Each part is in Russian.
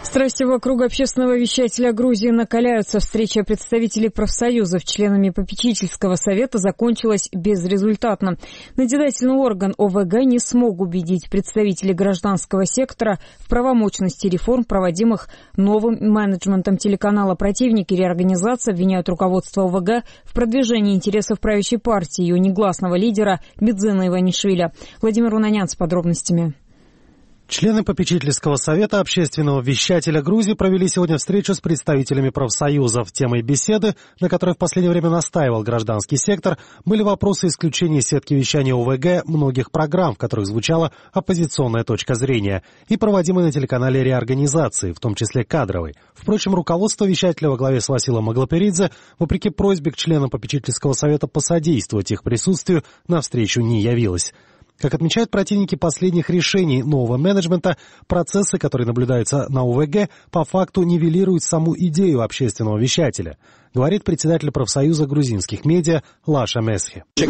Страсти вокруг общественного вещателя Грузии накаляются. Встреча представителей профсоюзов членами попечительского совета закончилась безрезультатно. Надзирательный орган ОВГ не смог убедить представителей гражданского сектора в правомочности реформ, проводимых новым менеджментом телеканала. Противники реорганизации обвиняют руководство ОВГ в продвижении интересов правящей партии и ее негласного лидера Бидзина Иванишвили. Владимир Унанян с подробностями. Члены попечительского совета общественного вещателя Грузии провели сегодня встречу с представителями профсоюзов. Темой беседы, на которой в последнее время настаивал гражданский сектор, были вопросы исключения из сетки вещания ОВГ многих программ, в которых звучала оппозиционная точка зрения, и проводимой на телеканале реорганизации, в том числе кадровой. Впрочем, руководство вещателя во главе с Василом Аглоперидзе, вопреки просьбе к членам попечительского совета посодействовать их присутствию, на встречу не явилось. Как отмечают противники последних решений нового менеджмента, процессы, которые наблюдаются на ОВГ, по факту нивелируют саму идею общественного вещателя, говорит председатель профсоюза грузинских медиа Лаша Месхи. У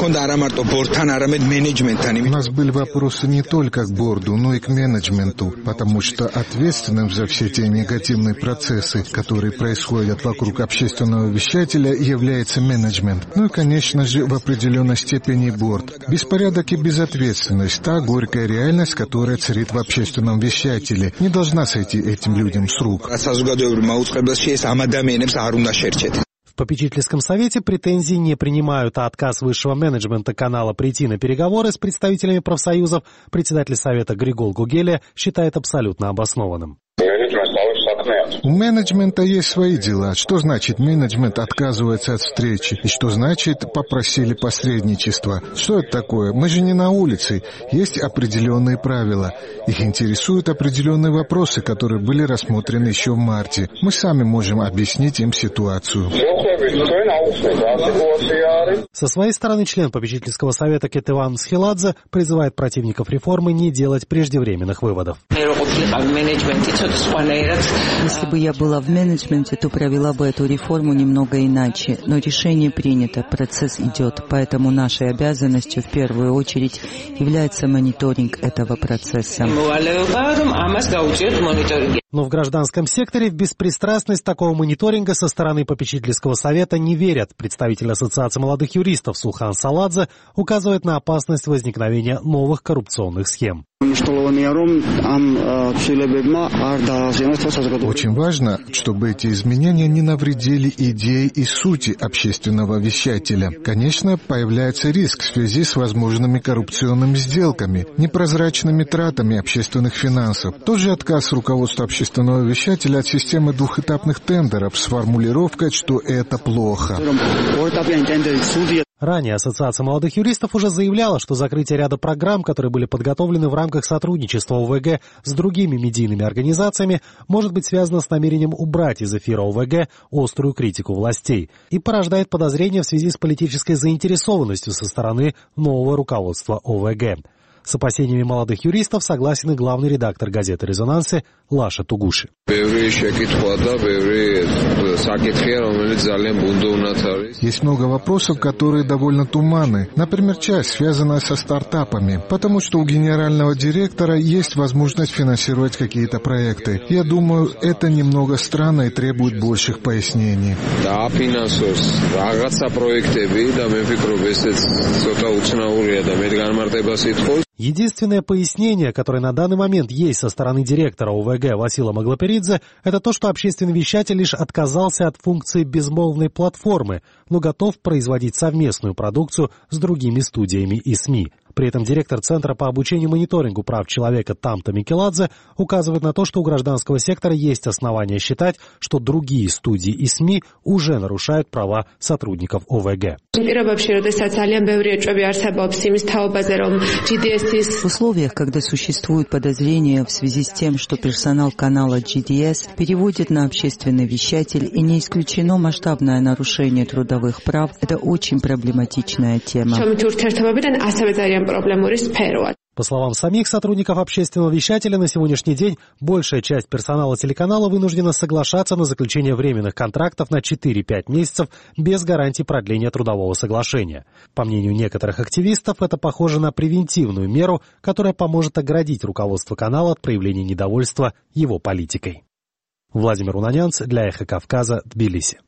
нас были вопросы не только к борду, но и к менеджменту, потому что ответственным за все те негативные процессы, которые происходят вокруг общественного вещателя, является менеджмент. Ну и, конечно же, в определенной степени борд. Беспорядок и безответственность – та горькая реальность, которая царит в общественном вещателе, не должна сойти этим людям с рук. В попечительском совете претензий не принимают, а отказ высшего менеджмента канала прийти на переговоры с представителями профсоюзов председатель совета Григол Гугелия считает абсолютно обоснованным. У менеджмента есть свои дела. Что значит менеджмент отказывается от встречи? И что значит попросили посредничества? Что это такое? Мы же не на улице. Есть определенные правила. Их интересуют определенные вопросы, которые были рассмотрены еще в марте. Мы сами можем объяснить им ситуацию. Со своей стороны член попечительского совета Кетеван Схиладзе призывает противников реформы не делать преждевременных выводов. Если бы я была в менеджменте, то провела бы эту реформу немного иначе. Но решение принято, процесс идет, поэтому нашей обязанностью в первую очередь является мониторинг этого процесса. Но в гражданском секторе в беспристрастность такого мониторинга со стороны попечительского совета не верят. Представитель Ассоциации молодых юристов Сухан Саладзе указывает на опасность возникновения новых коррупционных схем. Очень важно, чтобы эти изменения не навредили идее и сути общественного вещателя. Конечно, появляется риск в связи с возможными коррупционными сделками, непрозрачными тратами общественных финансов. Тот же отказ руководства общественного вещателя от системы двухэтапных тендеров с формулировкой, что это плохо. Ранее Ассоциация молодых юристов уже заявляла, что закрытие ряда программ, которые были подготовлены в рамках сотрудничества ОВГ с другими медийными организациями, может быть связано с намерением убрать из эфира ОВГ острую критику властей и порождает подозрения в связи с политической заинтересованностью со стороны нового руководства ОВГ. С опасениями молодых юристов согласен и главный редактор газеты «Резонансы» Лаша Тугуши. Есть много вопросов, которые довольно туманны. Например, часть, связанная со стартапами. Потому что у генерального директора есть возможность финансировать какие-то проекты. Я думаю, это немного странно и требует больших пояснений. Единственное пояснение, которое на данный момент есть со стороны директора ОВГ Васила Аглоперидзе, это то, что общественный вещатель лишь отказался от функции безмолвной платформы, но готов производить совместную продукцию с другими студиями и СМИ. При этом директор Центра по обучению и мониторингу прав человека Тамта Микеладзе указывает на то, что у гражданского сектора есть основания считать, что другие студии и СМИ уже нарушают права сотрудников ОВГ. В условиях, когда существуют подозрения в связи с тем, что персонал канала GDS переводит на общественный вещатель и не исключено масштабное нарушение трудовых прав, это очень проблематичная тема. По словам самих сотрудников общественного вещателя, на сегодняшний день большая часть персонала телеканала вынуждена соглашаться на заключение временных контрактов на 4-5 месяцев без гарантии продления трудового соглашения. По мнению некоторых активистов, это похоже на превентивную меру, которая поможет оградить руководство канала от проявления недовольства его политикой. Владимир Унанянц для «Эхо Кавказа», Тбилиси.